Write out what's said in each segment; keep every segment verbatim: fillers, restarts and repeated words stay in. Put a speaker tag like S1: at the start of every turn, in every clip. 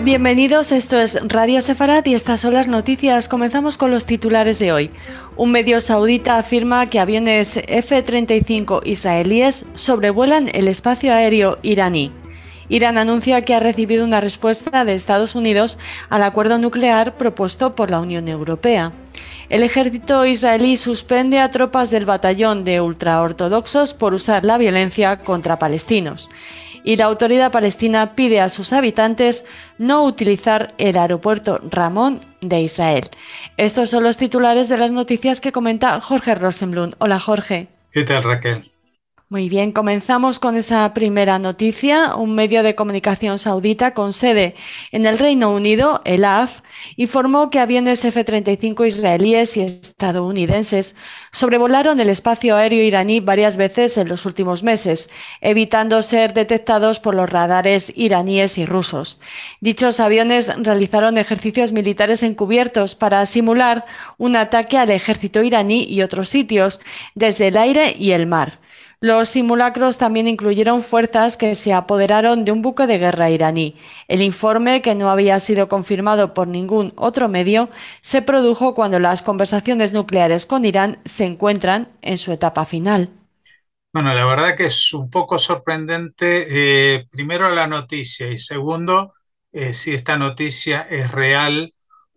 S1: Bienvenidos, esto es Radio Sefarad y estas son las noticias. Comenzamos con los titulares de hoy. Un medio saudita afirma que aviones F treinta y cinco israelíes sobrevuelan el espacio aéreo iraní. Irán anuncia que ha recibido una respuesta de Estados Unidos al acuerdo nuclear propuesto por la Unión Europea. El ejército israelí suspende a tropas del batallón de ultraortodoxos por usar la violencia contra palestinos. Y la autoridad palestina pide a sus habitantes no utilizar el aeropuerto Ramón de Israel. Estos son los titulares de las noticias que comenta Jorge Rosenblum. Hola, Jorge.
S2: ¿Qué tal, Raquel?
S1: Muy bien, comenzamos con esa primera noticia. Un medio de comunicación saudita con sede en el Reino Unido, el A F, informó que aviones F treinta y cinco israelíes y estadounidenses sobrevolaron el espacio aéreo iraní varias veces en los últimos meses, evitando ser detectados por los radares iraníes y rusos. Dichos aviones realizaron ejercicios militares encubiertos para simular un ataque al ejército iraní y otros sitios, desde el aire y el mar. Los simulacros también incluyeron fuerzas que se apoderaron de un buque de guerra iraní. El informe, que no había sido confirmado por ningún otro medio, se produjo cuando las conversaciones nucleares con Irán se encuentran en su etapa final.
S2: Bueno, la verdad que es un poco sorprendente, eh, primero la noticia y segundo, eh, si esta noticia es real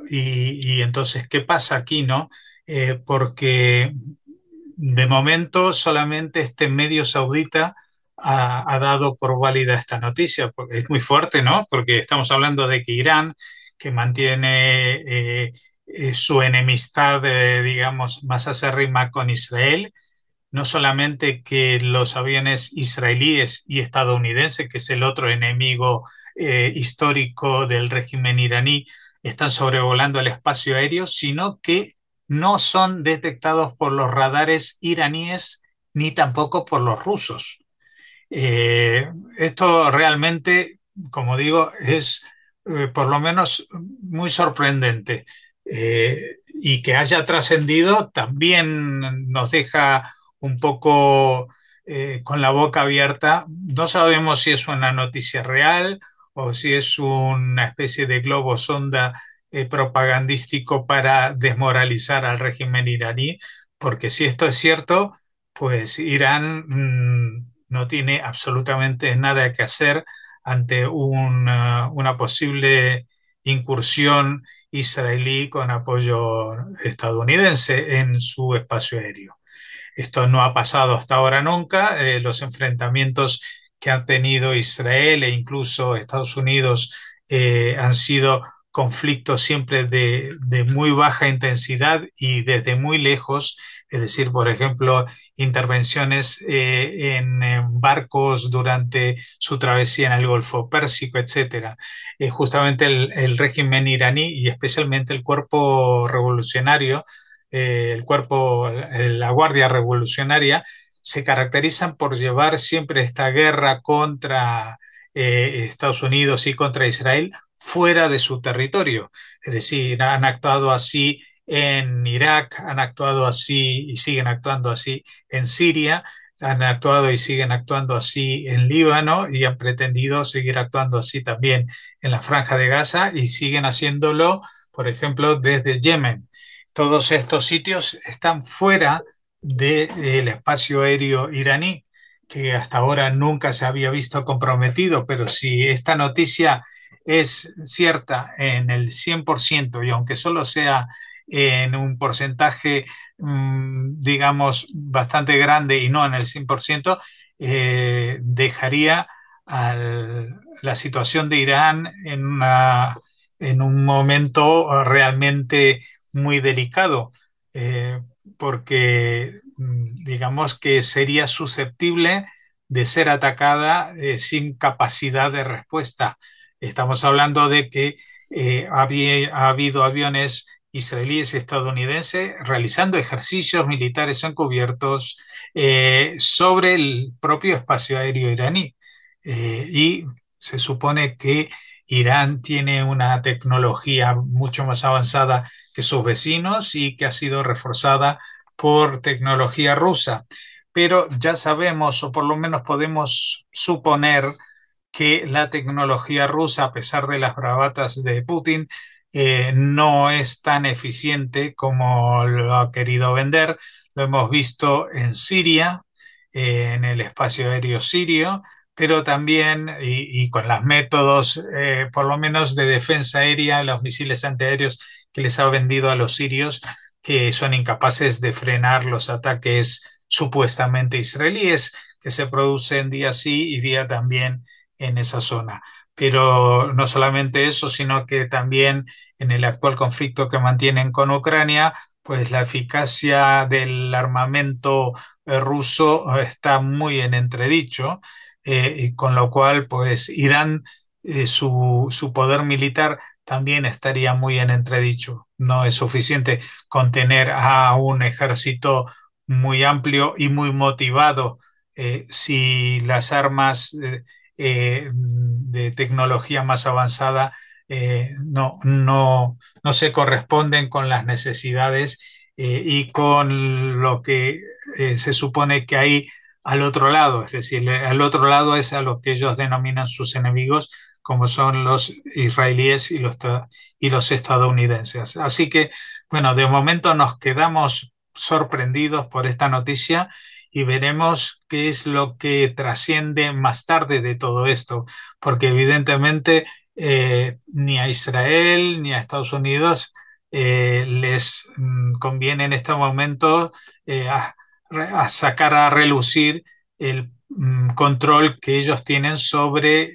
S2: y, y entonces qué pasa aquí, ¿no? Eh, porque de momento solamente este medio saudita ha, ha dado por válida esta noticia, porque es muy fuerte, ¿no? Porque estamos hablando de que Irán, que mantiene eh, eh, su enemistad, eh, digamos, más acérrima con Israel, no solamente que los aviones israelíes y estadounidenses, que es el otro enemigo eh, histórico del régimen iraní, están sobrevolando el espacio aéreo, sino que no son detectados por los radares iraníes ni tampoco por los rusos. Eh, esto realmente, como digo, es eh, por lo menos muy sorprendente. Eh, y que haya trascendido también nos deja un poco eh, con la boca abierta. No sabemos si es una noticia real o si es una especie de globo sonda eh, propagandístico para desmoralizar al régimen iraní, porque si esto es cierto, pues Irán mm, no tiene absolutamente nada que hacer ante una, una posible incursión israelí con apoyo estadounidense en su espacio aéreo. Esto no ha pasado hasta ahora nunca. Eh, los enfrentamientos que han tenido Israel e incluso Estados Unidos eh, han sido conflictos siempre de, de, muy baja intensidad y desde muy lejos, es decir, por ejemplo, intervenciones eh, en, en, barcos durante su travesía en el Golfo Pérsico, etcétera. Eh, justamente el, el régimen iraní y especialmente el cuerpo revolucionario, eh, el cuerpo, la Guardia Revolucionaria, se caracterizan por llevar siempre esta guerra contra eh, Estados Unidos y contra Israel fuera de su territorio. Es decir, han actuado así en Irak, han actuado así y siguen actuando así en Siria, han actuado y siguen actuando así en Líbano y han pretendido seguir actuando así también en la Franja de Gaza y siguen haciéndolo, por ejemplo, desde Yemen. Todos estos sitios están fuera del de, espacio aéreo iraní, que hasta ahora nunca se había visto comprometido, pero si esta noticia es cierta en el cien por ciento y aunque solo sea en un porcentaje, mmm, digamos, bastante grande y no en el cien por ciento, eh, dejaría al, la situación de Irán en, una, en un momento realmente muy delicado, eh, porque digamos que sería susceptible de ser atacada eh, sin capacidad de respuesta. Estamos hablando de que eh, había, ha habido aviones israelíes y estadounidenses realizando ejercicios militares encubiertos eh, sobre el propio espacio aéreo iraní. Eh, y se supone que Irán tiene una tecnología mucho más avanzada que sus vecinos y que ha sido reforzada por tecnología rusa. Pero ya sabemos, o por lo menos podemos suponer, que la tecnología rusa, a pesar de las bravatas de Putin, eh, no es tan eficiente como lo ha querido vender. Lo hemos visto en Siria, eh, en el espacio aéreo sirio, pero también, y, y con los métodos, eh, por lo menos de defensa aérea, los misiles antiaéreos que les ha vendido a los sirios, que son incapaces de frenar los ataques supuestamente israelíes que se producen día sí y día también en esa zona. Pero no solamente eso, sino que también en el actual conflicto que mantienen con Ucrania, pues la eficacia del armamento eh, ruso está muy en entredicho, eh, y con lo cual, pues Irán, eh, su, su poder militar también estaría muy en entredicho. No es suficiente contener a un ejército muy amplio y muy motivado eh, si las armas eh, eh, de tecnología más avanzada eh, no, no, no se corresponden con las necesidades eh, y con lo que eh, se supone que hay al otro lado. Es decir, al otro lado es a lo que ellos denominan sus enemigos, como son los israelíes y los, y los estadounidenses. Así que, bueno, de momento nos quedamos sorprendidos por esta noticia y veremos qué es lo que trasciende más tarde de todo esto, porque evidentemente eh, ni a Israel ni a Estados Unidos eh, les mm, conviene en este momento eh, a, a sacar a relucir el mm, control que ellos tienen sobre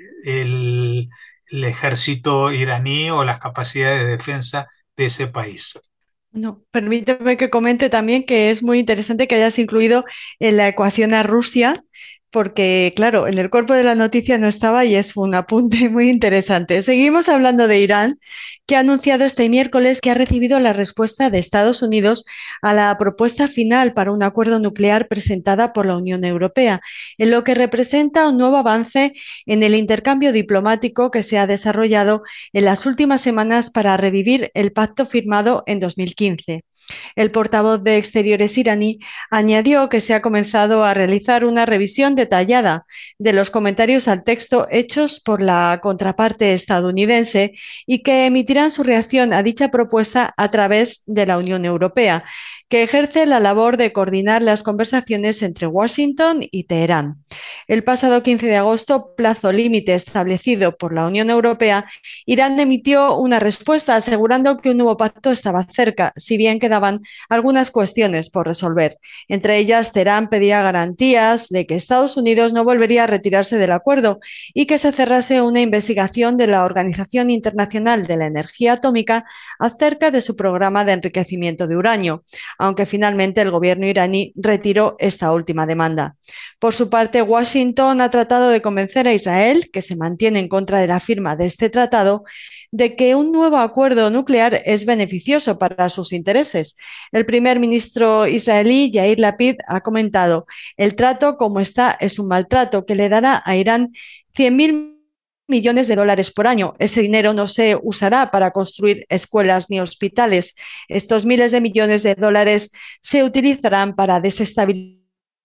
S2: el, el ejército iraní o las capacidades de defensa de ese país.
S1: No, permíteme que comente también que es muy interesante que hayas incluido en la ecuación a Rusia, porque claro, en el cuerpo de la noticia no estaba y es un apunte muy interesante. Seguimos hablando de Irán, que ha anunciado este miércoles que ha recibido la respuesta de Estados Unidos a la propuesta final para un acuerdo nuclear presentada por la Unión Europea, en lo que representa un nuevo avance en el intercambio diplomático que se ha desarrollado en las últimas semanas para revivir el pacto firmado en dos mil quince. El portavoz de Exteriores iraní añadió que se ha comenzado a realizar una revisión detallada de los comentarios al texto hechos por la contraparte estadounidense y que emitirán su reacción a dicha propuesta a través de la Unión Europea, que ejerce la labor de coordinar las conversaciones entre Washington y Teherán. El pasado quince de agosto, plazo límite establecido por la Unión Europea, Irán emitió una respuesta asegurando que un nuevo pacto estaba cerca, si bien quedaban algunas cuestiones por resolver. Entre ellas, Teherán pedirá garantías de que Estados Unidos no volvería a retirarse del acuerdo y que se cerrase una investigación de la Organización Internacional de la Energía Atómica acerca de su programa de enriquecimiento de uranio, aunque finalmente el gobierno iraní retiró esta última demanda. Por su parte, Washington ha tratado de convencer a Israel, que se mantiene en contra de la firma de este tratado, de que un nuevo acuerdo nuclear es beneficioso para sus intereses. El primer ministro israelí, Yair Lapid, ha comentado: el trato como está es un maltrato que le dará a Irán cien mil millones de dólares por año. Ese dinero no se usará para construir escuelas ni hospitales. Estos miles de millones de dólares se utilizarán para desestabilizar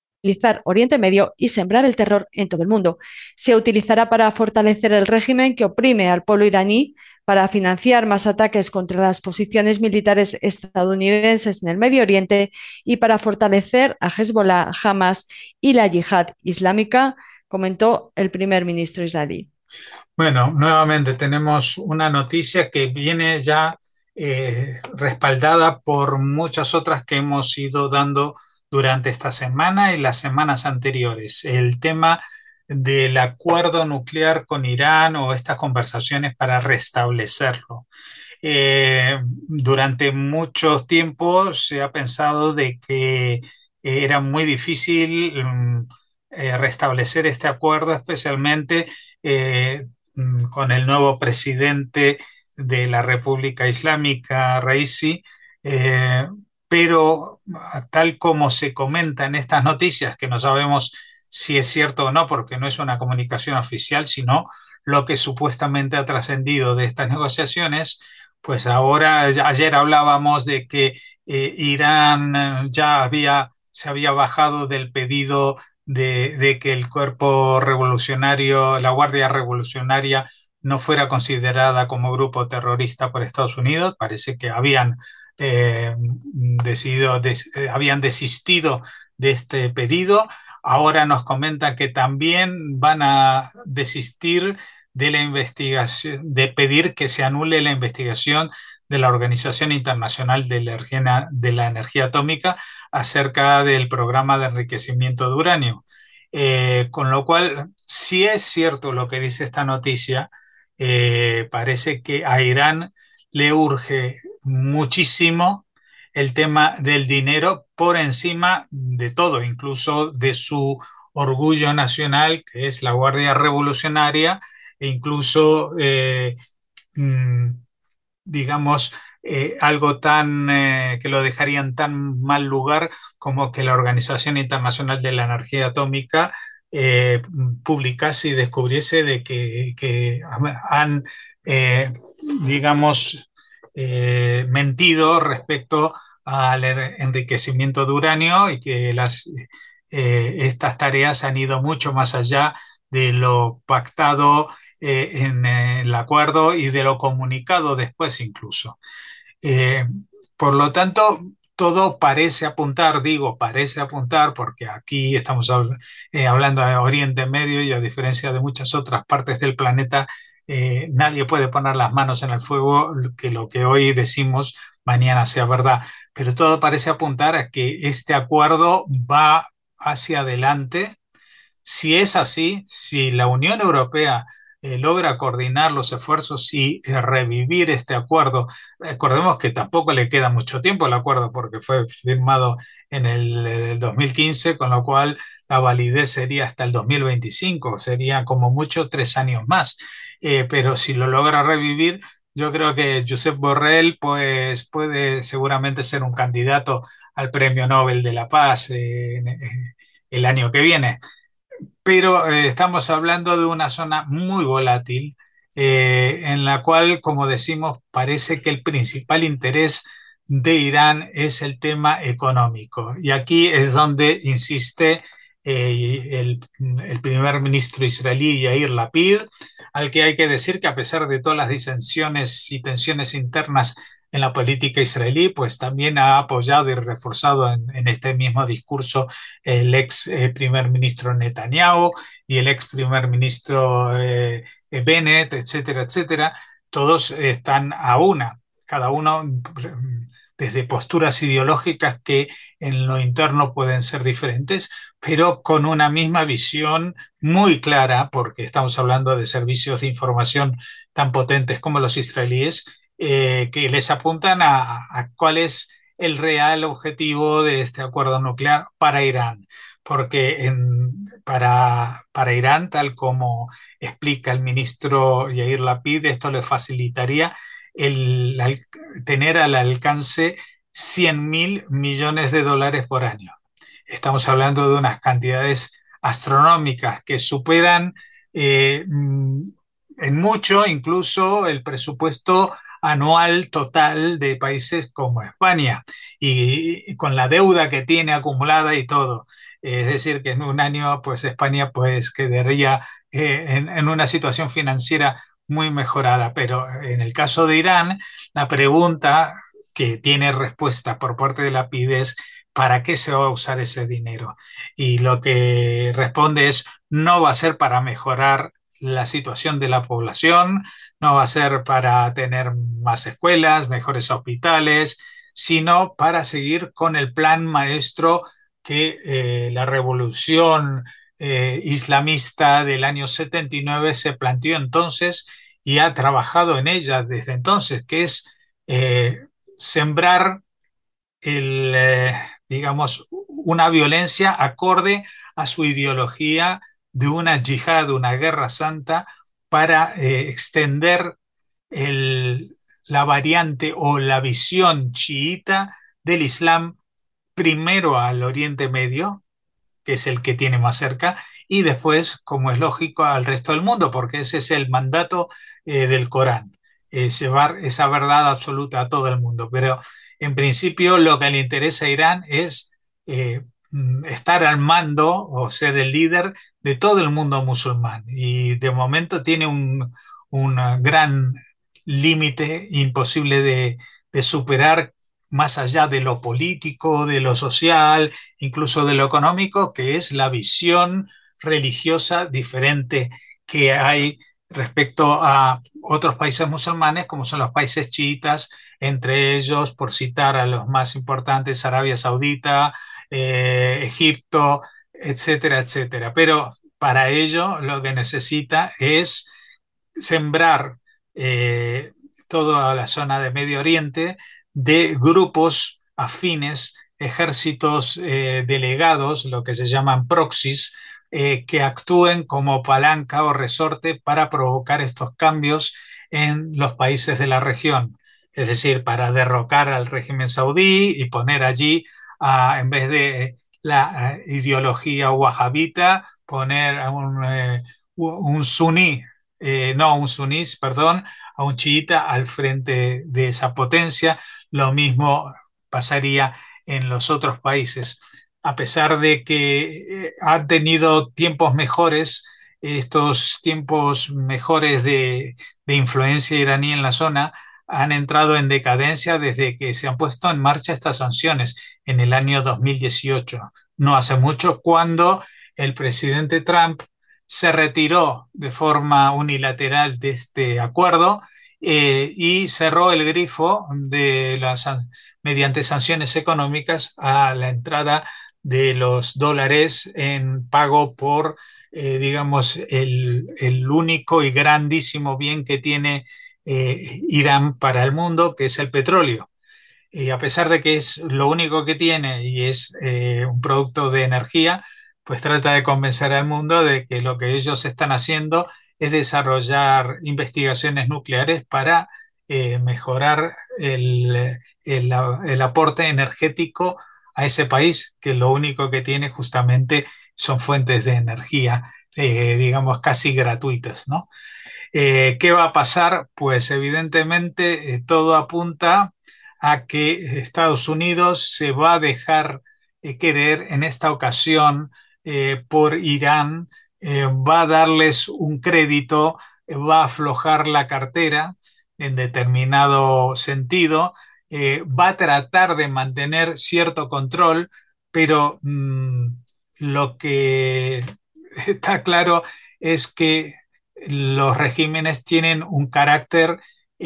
S1: Oriente Medio y sembrar el terror en todo el mundo. Se utilizará para fortalecer el régimen que oprime al pueblo iraní, para financiar más ataques contra las posiciones militares estadounidenses en el Medio Oriente y para fortalecer a Hezbollah, Hamas y la Yihad Islámica, comentó el primer ministro israelí.
S2: Bueno, nuevamente tenemos una noticia que viene ya eh, respaldada por muchas otras que hemos ido dando durante esta semana y las semanas anteriores. El tema del acuerdo nuclear con Irán o estas conversaciones para restablecerlo. Eh, durante mucho tiempo se ha pensado de que era muy difícil mm, eh, restablecer este acuerdo, especialmente eh, mm, con el nuevo presidente de la República Islámica, Raisi, eh, pero tal como se comenta en estas noticias, que no sabemos si es cierto o no, porque no es una comunicación oficial, sino lo que supuestamente ha trascendido de estas negociaciones, pues ahora, ayer hablábamos de que eh, Irán ya había, se había bajado del pedido de, de que el cuerpo revolucionario, la Guardia Revolucionaria, no fuera considerada como grupo terrorista por Estados Unidos. Parece que habían eh, decidido, des, eh, habían desistido de este pedido. Ahora nos comentan que también van a desistir de la investigación, de pedir que se anule la investigación de la Organización Internacional de la Energía, de la Energía Atómica acerca del programa de enriquecimiento de uranio. Eh, con lo cual, si es cierto lo que dice esta noticia, eh, parece que a Irán le urge muchísimo el tema del dinero por encima de todo, incluso de su orgullo nacional, que es la Guardia Revolucionaria, e incluso, eh, mmm, digamos, eh, algo tan eh, que lo dejaría en tan mal lugar como que la Organización Internacional de la Energía Atómica eh, publicase y descubriese de que, que han, eh, digamos, eh, mentido respecto al enriquecimiento de uranio y que las, eh, estas tareas han ido mucho más allá de lo pactado eh, en el acuerdo y de lo comunicado después incluso. Eh, por lo tanto, todo parece apuntar, digo, parece apuntar, porque aquí estamos habl eh, hablando de Oriente Medio y a diferencia de muchas otras partes del planeta, eh, nadie puede poner las manos en el fuego que lo que hoy decimos mañana sea verdad. Pero todo parece apuntar a que este acuerdo va hacia adelante. Si es así, si la Unión Europea eh, logra coordinar los esfuerzos y eh, revivir este acuerdo, recordemos que tampoco le queda mucho tiempo el acuerdo porque fue firmado en el, el dos mil quince, con lo cual la validez sería hasta el dos mil veinticinco, sería como mucho tres años más. Eh, pero si lo logra revivir, yo creo que Josep Borrell pues, puede seguramente ser un candidato al Premio Nobel de la Paz eh, eh, el año que viene. Pero eh, estamos hablando de una zona muy volátil, eh, en la cual, como decimos, parece que el principal interés de Irán es el tema económico. Y aquí es donde insiste eh, el, el primer ministro israelí, Yair Lapid, al que hay que decir que a pesar de todas las disensiones y tensiones internas en la política israelí, pues también ha apoyado y reforzado en, en este mismo discurso el ex eh, primer ministro Netanyahu y el ex primer ministro eh, Bennett, etcétera, etcétera. Todos están a una, cada uno desde posturas ideológicas que en lo interno pueden ser diferentes, pero con una misma visión muy clara, porque estamos hablando de servicios de información tan potentes como los israelíes, eh, que les apuntan a, a cuál es el real objetivo de este acuerdo nuclear para Irán. Porque en, para, para Irán, tal como explica el ministro Yair Lapid, esto le facilitaría el, el tener al alcance cien mil millones de dólares por año. Estamos hablando de unas cantidades astronómicas que superan eh, en mucho incluso el presupuesto anual total de países como España y, y con la deuda que tiene acumulada y todo. Es decir, que en un año pues España pues quedaría eh, en, en una situación financiera muy mejorada. Pero en el caso de Irán, la pregunta que tiene respuesta por parte de la P I D E es ¿para qué se va a usar ese dinero? Y lo que responde es no va a ser para mejorar la situación de la población, no va a ser para tener más escuelas, mejores hospitales, sino para seguir con el plan maestro que eh, la revolución eh, islamista del año setenta y nueve se planteó entonces y ha trabajado en ella desde entonces, que es eh, sembrar el, eh, digamos, una violencia acorde a su ideología de una yihad, de una guerra santa, para eh, extender el, la variante o la visión chiita del Islam primero al Oriente Medio, que es el que tiene más cerca, y después, como es lógico, al resto del mundo, porque ese es el mandato eh, del Corán, eh, llevar esa verdad absoluta a todo el mundo. Pero en principio lo que le interesa a Irán es eh, estar al mando o ser el líder de todo el mundo musulmán. Y de momento tiene un, un gran límite imposible de, de superar más allá de lo político, de lo social, incluso de lo económico, que es la visión religiosa diferente que hay respecto a otros países musulmanes, como son los países chiitas, entre ellos, por citar a los más importantes, Arabia Saudita, eh, Egipto, etcétera, etcétera. Pero para ello lo que necesita es sembrar eh, toda la zona de Medio Oriente de grupos afines, ejércitos eh, delegados, lo que se llaman proxies, eh, que actúen como palanca o resorte para provocar estos cambios en los países de la región. Es decir, para derrocar al régimen saudí y poner allí, uh, en vez de la uh, ideología wahabita, poner a un, eh, un suní, eh, no, un sunís, perdón, a un chiita al frente de esa potencia. Lo mismo pasaría en los otros países. A pesar de que eh, han tenido tiempos mejores, estos tiempos mejores de, de influencia iraní en la zona han entrado en decadencia desde que se han puesto en marcha estas sanciones en el año dos mil dieciocho, no hace mucho, cuando el presidente Trump se retiró de forma unilateral de este acuerdo eh, y cerró el grifo de las, mediante sanciones económicas a la entrada de los dólares en pago por, eh, digamos, el, el único y grandísimo bien que tiene eh, Irán para el mundo, que es el petróleo. Y a pesar de que es lo único que tiene y es eh, un producto de energía, pues trata de convencer al mundo de que lo que ellos están haciendo es desarrollar investigaciones nucleares para eh, mejorar el, el, el aporte energético a ese país, que lo único que tiene justamente son fuentes de energía, eh, digamos, casi gratuitas, ¿no? Eh, ¿qué va a pasar? Pues evidentemente eh, todo apunta a que Estados Unidos se va a dejar eh, querer en esta ocasión eh, por Irán, eh, va a darles un crédito, eh, va a aflojar la cartera en determinado sentido, eh, va a tratar de mantener cierto control, pero mmm, lo que está claro es que los regímenes tienen un carácter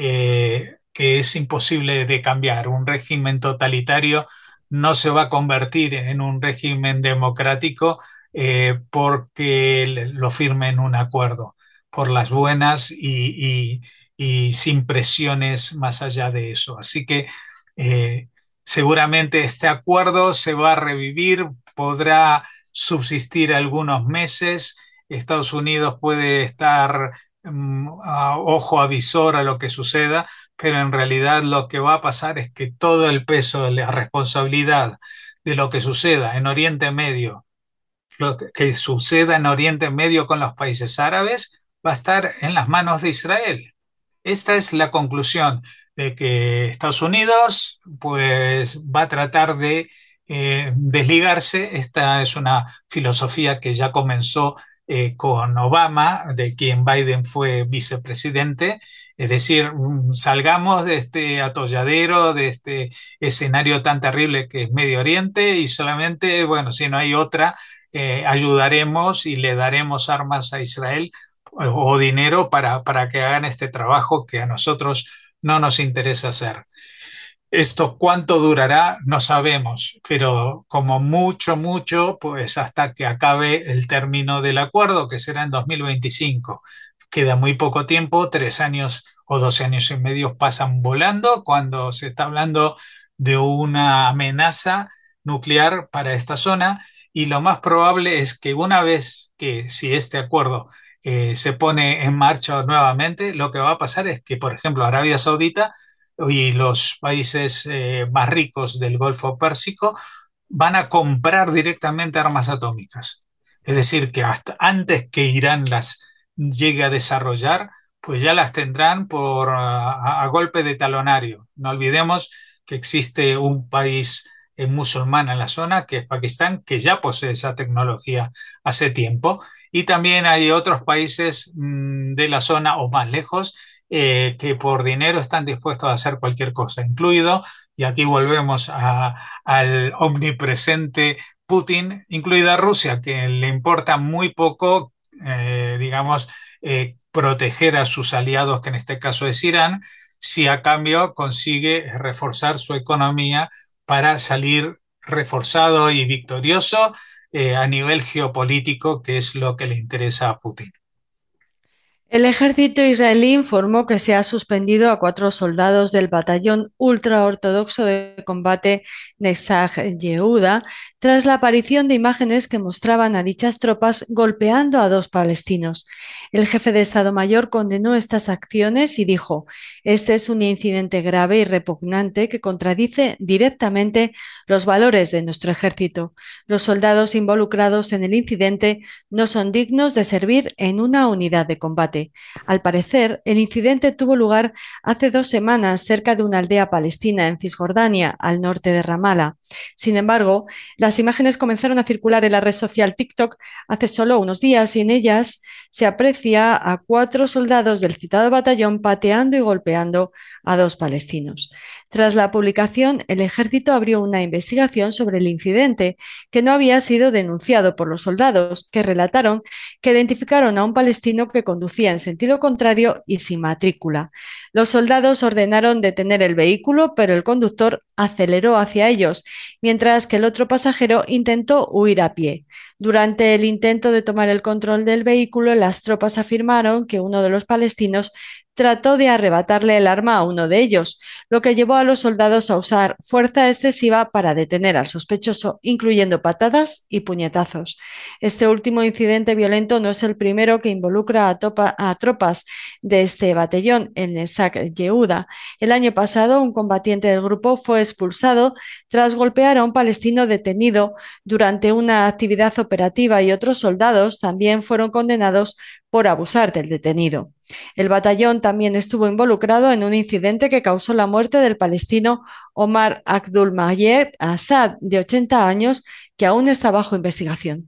S2: eh, que es imposible de cambiar. Un régimen totalitario no se va a convertir en un régimen democrático eh, porque lo firmen un acuerdo, por las buenas y, y, y, sin presiones más allá de eso. Así que eh, seguramente este acuerdo se va a revivir, podrá subsistir algunos meses. Estados Unidos puede estar um, a ojo avisor a lo que suceda, pero en realidad lo que va a pasar es que todo el peso de la responsabilidad de lo que suceda en Oriente Medio, lo que suceda en Oriente Medio con los países árabes, va a estar en las manos de Israel. Esta es la conclusión de que Estados Unidos pues, va a tratar de eh, desligarse. Esta es una filosofía que ya comenzó eh, con Obama, de quien Biden fue vicepresidente. Es decir, salgamos de este atolladero, de este escenario tan terrible que es Medio Oriente y solamente, bueno, si no hay otra, eh, ayudaremos y le daremos armas a Israel o dinero para, para que hagan este trabajo que a nosotros no nos interesa hacer. Esto cuánto durará no sabemos, pero como mucho, mucho, pues hasta que acabe el término del acuerdo, que será en dos mil veinticinco. Queda muy poco tiempo, tres años o dos años y medio pasan volando cuando se está hablando de una amenaza nuclear para esta zona, y lo más probable es que una vez que si este acuerdo eh, se pone en marcha nuevamente, lo que va a pasar es que, por ejemplo, Arabia Saudita y los países eh, más ricos del Golfo Pérsico van a comprar directamente armas atómicas. Es decir, que hasta antes que Irán las llegue a desarrollar, pues ya las tendrán por, a, a golpe de talonario. No olvidemos que existe un país eh, musulmana en la zona, que es Pakistán, que ya posee esa tecnología hace tiempo. Y también hay otros países mm, de la zona o más lejos eh, que por dinero están dispuestos a hacer cualquier cosa, incluido, y aquí volvemos a- al omnipresente Putin, incluida Rusia, que le importa muy poco, eh, digamos, eh, proteger a sus aliados, que en este caso es Irán, si a cambio consigue reforzar su economía para salir reforzado y victorioso eh, a nivel geopolítico, que es lo que le interesa a Putin.
S1: El ejército israelí informó que se ha suspendido a cuatro soldados del batallón ultraortodoxo de combate Netzach Yehuda tras la aparición de imágenes que mostraban a dichas tropas golpeando a dos palestinos. El jefe de Estado Mayor condenó estas acciones y dijo: "Este es un incidente grave y repugnante que contradice directamente los valores de nuestro ejército. Los soldados involucrados en el incidente no son dignos de servir en una unidad de combate". Al parecer, el incidente tuvo lugar hace dos semanas cerca de una aldea palestina en Cisjordania, al norte de Ramala. Sin embargo, las imágenes comenzaron a circular en la red social TikTok hace solo unos días y en ellas se aprecia a cuatro soldados del citado batallón pateando y golpeando a dos palestinos. Tras la publicación, el ejército abrió una investigación sobre el incidente, que no había sido denunciado por los soldados, que relataron que identificaron a un palestino que conducía en sentido contrario y sin matrícula. Los soldados ordenaron detener el vehículo, pero el conductor aceleró hacia ellos, mientras que el otro pasajero intentó huir a pie. Durante el intento de tomar el control del vehículo, las tropas afirmaron que uno de los palestinos trató de arrebatarle el arma a uno de ellos, lo que llevó a los soldados a usar fuerza excesiva para detener al sospechoso, incluyendo patadas y puñetazos. Este último incidente violento no es el primero que involucra a, topa, a tropas de este batallón, el Netzach Yehuda. El año pasado, un combatiente del grupo fue expulsado tras golpear a un palestino detenido durante una actividad operativa y otros soldados también fueron condenados por abusar del detenido. El batallón también estuvo involucrado en un incidente que causó la muerte del palestino Omar Abdulmayed Assad, de ochenta años, que aún está bajo investigación.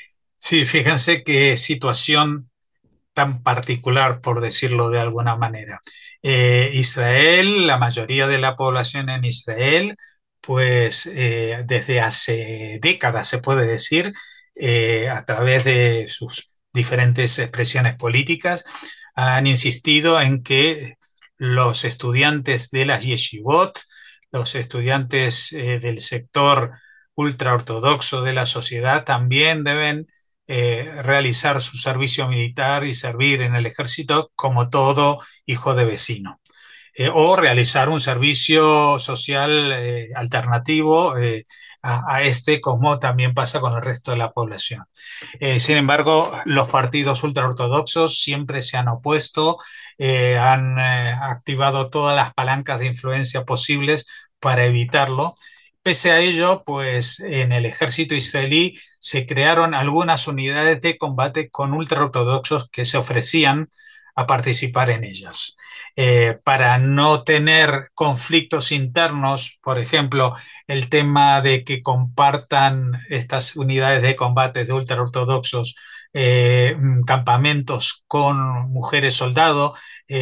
S2: Sí, fíjense qué situación tan particular, por decirlo de alguna manera. Eh, Israel, la mayoría de la población en Israel, pues eh, desde hace décadas, se puede decir, eh, a través de sus diferentes expresiones políticas, han insistido en que los estudiantes de las yeshivot, los estudiantes eh, del sector ultraortodoxo de la sociedad, también deben eh, realizar su servicio militar y servir en el ejército como todo hijo de vecino. Eh, o realizar un servicio social eh, alternativo eh, a, a, este, como también pasa con el resto de la población. Eh, sin embargo, los partidos ultraortodoxos siempre se han opuesto, eh, han eh, activado todas las palancas de influencia posibles para evitarlo. Pese a ello, pues en el ejército israelí se crearon algunas unidades de combate con ultraortodoxos que se ofrecían a participar en ellas. Eh, para no tener conflictos internos, por ejemplo, el tema de que compartan estas unidades de combate de ultraortodoxos eh, campamentos con mujeres soldado,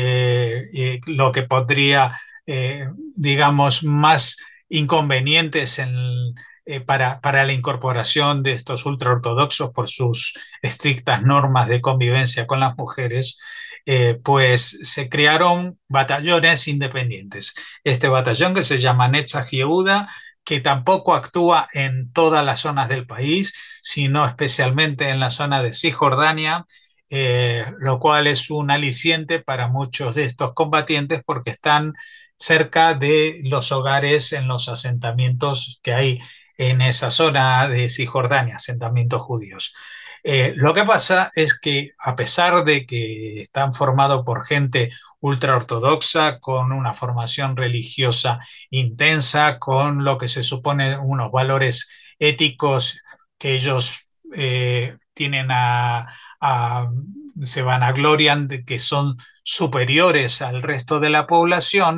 S2: eh, lo que podría, eh, digamos, más inconvenientes en, eh, para, para, la incorporación de estos ultraortodoxos por sus estrictas normas de convivencia con las mujeres, eh, pues se crearon batallones independientes. Este batallón, que se llama Netzach Yehuda, que tampoco actúa en todas las zonas del país, sino especialmente en la zona de Cisjordania, eh, lo cual es un aliciente para muchos de estos combatientes porque están cerca de los hogares en los asentamientos que hay en esa zona de Cisjordania, asentamientos judíos. Eh, lo que pasa es que a pesar de que están formados por gente ultraortodoxa, con una formación religiosa intensa, con lo que se supone unos valores éticos que ellos eh, tienen a, a, se vanaglorian de que son superiores al resto de la población,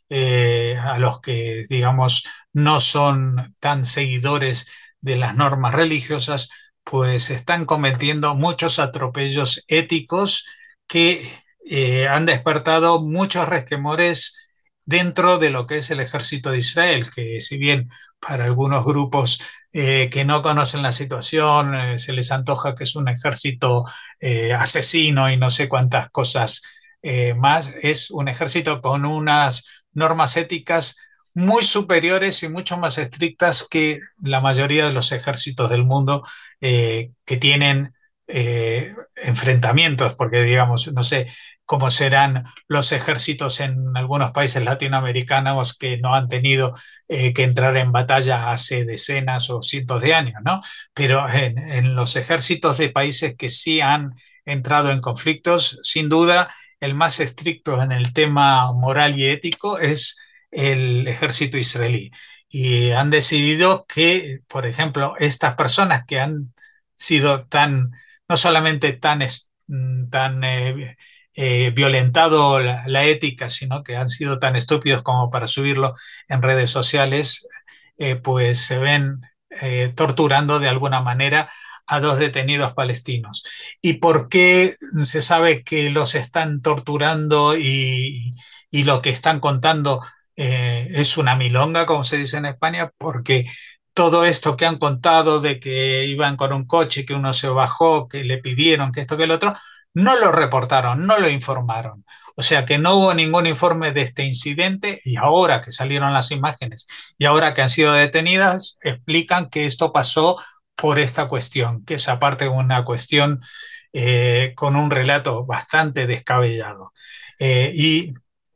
S2: eh, a los que, digamos, no son tan seguidores de las normas religiosas, pues están cometiendo muchos atropellos éticos que eh, han despertado muchos resquemores dentro de lo que es el ejército de Israel, que si bien para algunos grupos eh, que no conocen la situación eh, se les antoja que es un ejército eh, asesino y no sé cuántas cosas eh, más, es un ejército con unas normas éticas muy superiores y mucho más estrictas que la mayoría de los ejércitos del mundo eh, que tienen eh, enfrentamientos, porque digamos, no sé cómo serán los ejércitos en algunos países latinoamericanos que no han tenido eh, que entrar en batalla hace decenas o cientos de años, ¿no? Pero en, en los ejércitos de países que sí han entrado en conflictos, sin duda, el más estricto en el tema moral y ético es el ejército israelí. Y han decidido que, por ejemplo, estas personas que han sido tan, no solamente tan, tan eh, eh, violentado la, la, ética, sino que han sido tan estúpidos como para subirlo en redes sociales, eh, pues se ven eh, torturando de alguna manera a dos detenidos palestinos. ¿Y por qué se sabe que los están torturando y, y lo que están contando eh, es una milonga, como se dice en España? Porque todo esto que han contado de que iban con un coche, que uno se bajó, que le pidieron, que esto, que el otro, no lo reportaron, no lo informaron. O sea que no hubo ningún informe de este incidente y ahora que salieron las imágenes y ahora que han sido detenidas, explican que esto pasó por esta cuestión, que es aparte una cuestión eh, con un relato bastante descabellado. Eh, y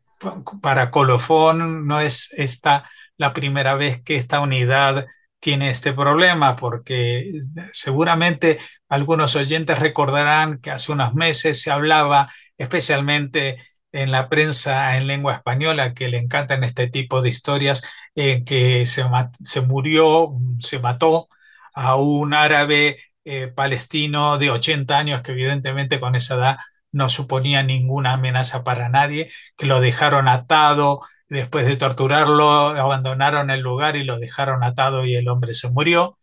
S2: para Colofón no es esta la primera vez que esta unidad tiene este problema, porque seguramente algunos oyentes recordarán que hace unos meses se hablaba, especialmente en la prensa en lengua española, que le encantan este tipo de historias, en eh, que se, se, murió, se mató a un árabe eh, palestino de ochenta años, que evidentemente con esa edad no suponía ninguna amenaza para nadie, que lo dejaron atado, después de torturarlo, abandonaron el lugar y lo dejaron atado y el hombre se murió.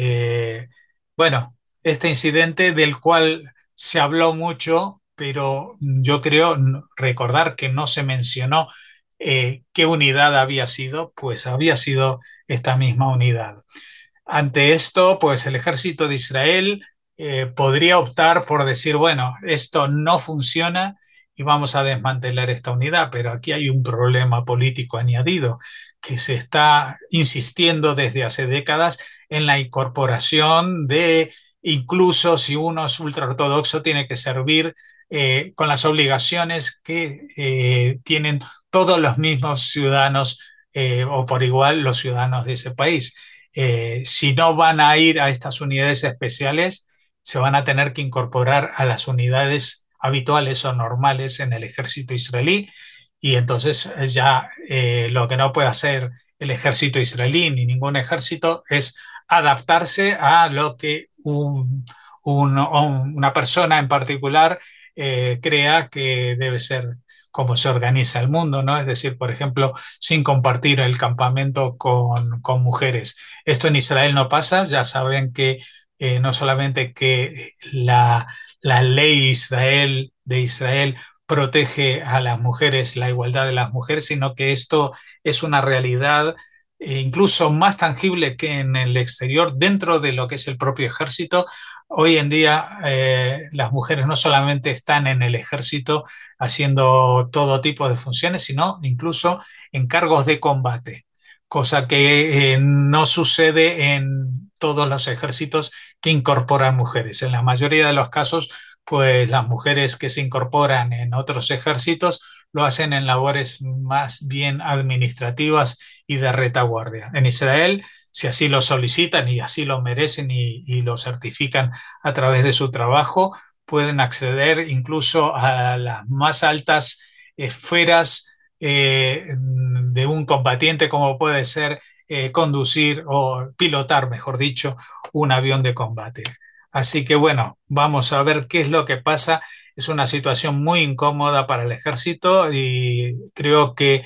S2: Eh, bueno, este incidente del cual se habló mucho, pero yo creo recordar que no se mencionó eh, qué unidad había sido, pues había sido esta misma unidad. Ante esto, pues el ejército de Israel eh, podría optar por decir, bueno, esto no funciona y vamos a desmantelar esta unidad, pero aquí hay un problema político añadido, que se está insistiendo desde hace décadas en la incorporación de, incluso si uno es ultraortodoxo, tiene que servir eh, con las obligaciones que eh, tienen todos los mismos ciudadanos eh, o por igual los ciudadanos de ese país. Eh, si no van a ir a estas unidades especiales, se van a tener que incorporar a las unidades habituales o normales en el ejército israelí y entonces ya eh, lo que no puede hacer el ejército israelí ni ningún ejército es adaptarse a lo que un, un, una persona en particular eh, crea que debe ser cómo se organiza el mundo, ¿no? Es decir, por ejemplo, sin compartir el campamento con, con mujeres. Esto en Israel no pasa, ya saben que eh, no solamente que la, la ley Israel, de Israel protege a las mujeres, la igualdad de las mujeres, sino que esto es una realidad eh, incluso más tangible que en el exterior, dentro de lo que es el propio ejército. Hoy en día eh, las mujeres no solamente están en el ejército haciendo todo tipo de funciones, sino incluso en cargos de combate, cosa que eh, no sucede en todos los ejércitos que incorporan mujeres. En la mayoría de los casos, pues las mujeres que se incorporan en otros ejércitos lo hacen en labores más bien administrativas y de retaguardia. En Israel, si así lo solicitan y así lo merecen y, y lo certifican a través de su trabajo, pueden acceder incluso a las más altas esferas eh, de un combatiente, como puede ser eh, conducir o pilotar, mejor dicho, un avión de combate. Así que bueno, vamos a ver qué es lo que pasa. Es una situación muy incómoda para el ejército y creo que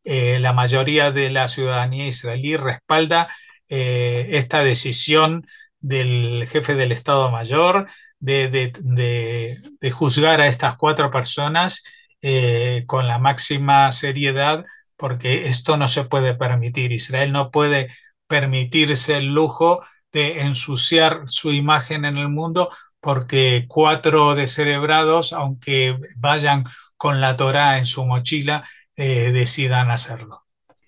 S2: eh, la mayoría de la ciudadanía israelí respalda eh, esta decisión del jefe del Estado Mayor de, de- de- de juzgar a estas cuatro personas eh, con la máxima seriedad, porque esto no se puede permitir. Israel no puede permitirse el lujo de ensuciar su imagen en el mundo porque cuatro descerebrados, aunque vayan con la Torá en su mochila, eh, decidan hacerlo.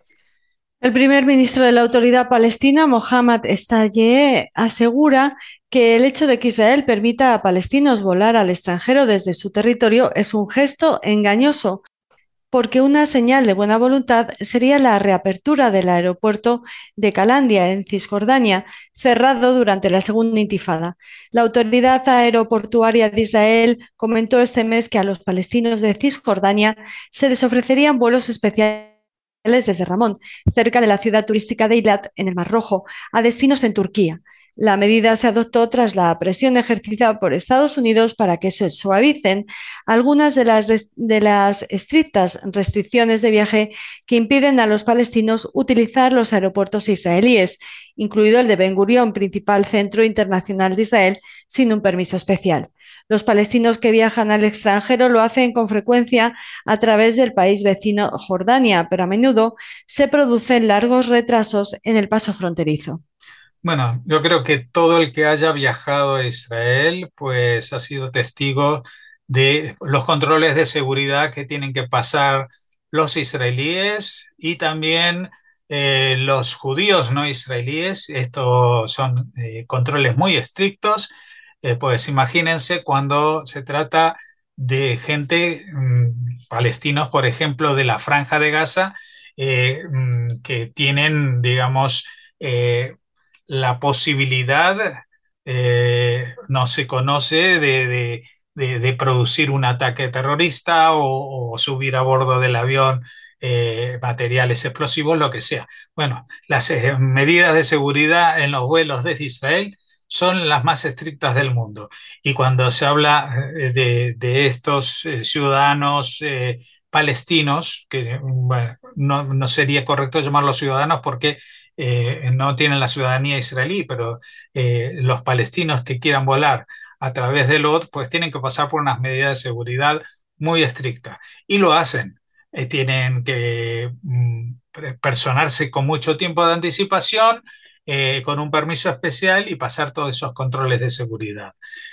S1: El primer ministro de la Autoridad Palestina, Mohammad Estaye, asegura que el hecho de que Israel permita a palestinos volar al extranjero desde su territorio es un gesto engañoso, porque una señal de buena voluntad sería la reapertura del aeropuerto de Calandia, en Cisjordania, cerrado durante la Segunda Intifada. La Autoridad Aeroportuaria de Israel comentó este mes que a los palestinos de Cisjordania se les ofrecerían vuelos especiales desde Ramón, cerca de la ciudad turística de Eilat, en el Mar Rojo, a destinos en Turquía. La medida se adoptó tras la presión ejercida por Estados Unidos para que se suavicen algunas de las, de las estrictas restricciones de viaje que impiden a los palestinos utilizar los aeropuertos israelíes, incluido el de Ben Gurión, principal centro internacional de Israel, sin un permiso especial. Los palestinos que viajan al extranjero lo hacen con frecuencia a través del país vecino Jordania, pero a menudo se producen largos retrasos en el paso fronterizo.
S2: Bueno, yo creo que todo el que haya viajado a Israel, pues ha sido testigo de los controles de seguridad que tienen que pasar los israelíes y también eh, los judíos no israelíes. Estos son eh, controles muy estrictos. Eh, pues imagínense cuando se trata de gente, mm, palestinos, por ejemplo, de la Franja de Gaza, eh, mm, que tienen, digamos, eh, la posibilidad, eh, no se conoce, de, de- de- de producir un ataque terrorista o, o subir a bordo del avión eh, materiales explosivos, lo que sea. Bueno, las eh, medidas de seguridad en los vuelos desde Israel son las más estrictas del mundo. Y cuando se habla eh, de, de estos eh, ciudadanos eh, palestinos, que bueno, no, no sería correcto llamarlos ciudadanos porque eh, no tienen la ciudadanía israelí, pero eh, los palestinos que quieran volar a través del L O T, pues tienen que pasar por unas medidas de seguridad muy estrictas. Y lo hacen. Eh, tienen que mm, personarse con mucho tiempo de anticipación, eh, con un permiso especial y pasar todos esos controles de seguridad.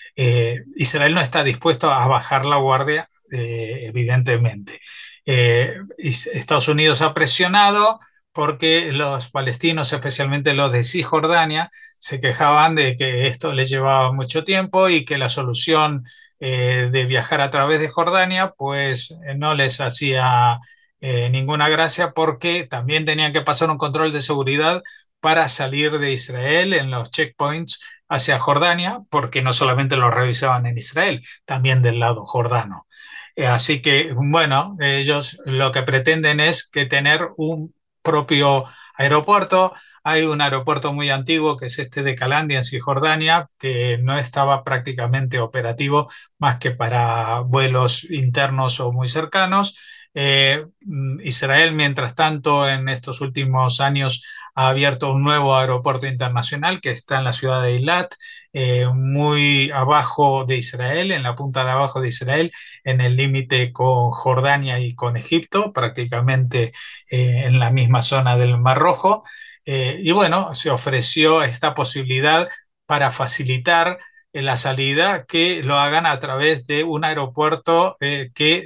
S2: Eh, Israel no está dispuesto a bajar la guardia, eh, evidentemente. Eh, Estados Unidos ha presionado porque los palestinos, especialmente los de Cisjordania, se quejaban de que esto les llevaba mucho tiempo y que la solución eh, de viajar a través de Jordania pues eh, no les hacía eh, ninguna gracia porque también tenían que pasar un control de seguridad para salir de Israel en los checkpoints hacia Jordania, porque no solamente lo revisaban en Israel, también del lado jordano. Eh, así que, bueno, ellos lo que pretenden es que tener un propio aeropuerto. Hay un aeropuerto muy antiguo que es este de Calandia en Cisjordania, que no estaba prácticamente operativo más que para vuelos internos o muy cercanos. Eh, Israel, mientras tanto, en estos últimos años ha abierto un nuevo aeropuerto internacional que está en la ciudad de Eilat, eh, muy abajo de Israel, en la punta de abajo de Israel, en el límite con Jordania y con Egipto, prácticamente eh, en la misma zona del Mar Rojo. Eh, y bueno, se ofreció esta posibilidad para facilitar eh, la salida, que lo hagan a través de un aeropuerto eh, que,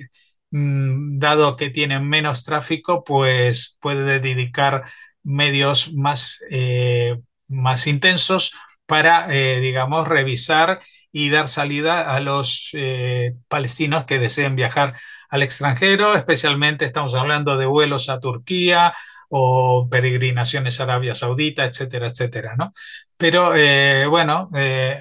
S2: mm, dado que tiene menos tráfico, pues puede dedicar medios más, eh, más intensos para, eh, digamos, revisar y dar salida a los eh, palestinos que deseen viajar al extranjero, especialmente estamos hablando de vuelos a Turquía o peregrinaciones a Arabia Saudita, etcétera, etcétera, ¿no? Pero eh, bueno, eh,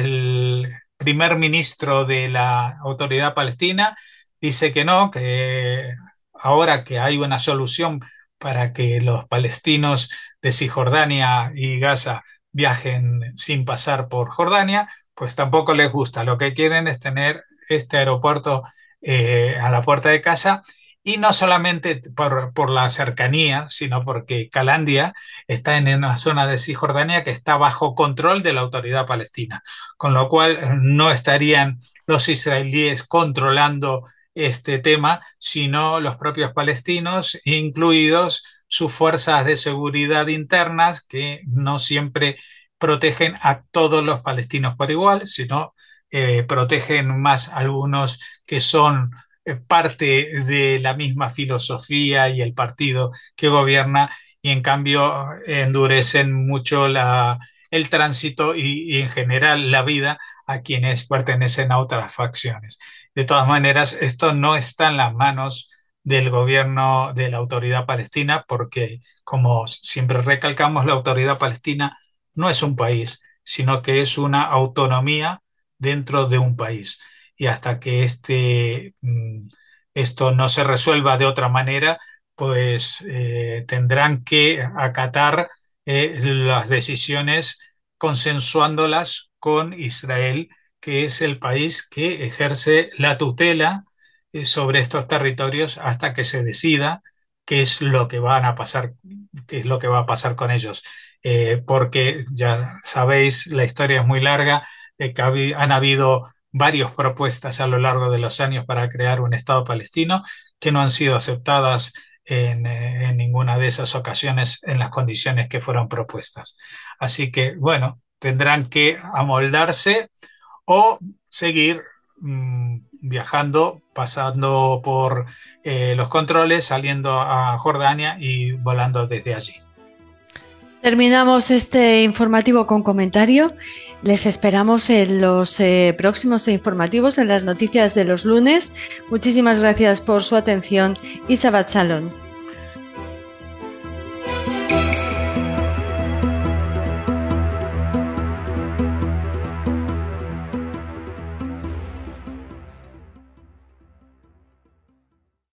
S2: el primer ministro de la Autoridad Palestina dice que no, que ahora que hay una solución para que los palestinos de Cisjordania y Gaza viajen sin pasar por Jordania, pues tampoco les gusta. Lo que quieren es tener este aeropuerto eh, a la puerta de casa y no solamente por, por la cercanía, sino porque Calandia está en una zona de Cisjordania que está bajo control de la autoridad palestina, con lo cual no estarían los israelíes controlando este tema, sino los propios palestinos, incluidos sus fuerzas de seguridad internas, que no siempre protegen a todos los palestinos por igual, sino eh, protegen más a algunos que son eh, parte de la misma filosofía y el partido que gobierna, y en cambio endurecen mucho la, el tránsito y, y en general la vida a quienes pertenecen a otras facciones. De todas maneras, esto no está en las manos del gobierno de la autoridad palestina, porque, como siempre recalcamos, la autoridad palestina no es un país, sino que es una autonomía dentro de un país. Y hasta que este, esto no se resuelva de otra manera, pues eh, tendrán que acatar eh, las decisiones consensuándolas con Israel, que es el país que ejerce la tutela eh, sobre estos territorios hasta que se decida qué es lo que van a pasar, qué es lo que va a pasar con ellos. Eh, porque ya sabéis, la historia es muy larga, eh, que hab han habido varias propuestas a lo largo de los años para crear un Estado palestino que no han sido aceptadas en, eh, en ninguna de esas ocasiones en las condiciones que fueron propuestas. Así que, bueno, tendrán que amoldarse o seguir mmm, viajando, pasando por eh, los controles, saliendo a Jordania y volando desde allí.
S1: Terminamos este informativo con comentario. Les esperamos en los eh, próximos informativos, en las noticias de los lunes. Muchísimas gracias por su atención y Shabbat Shalom.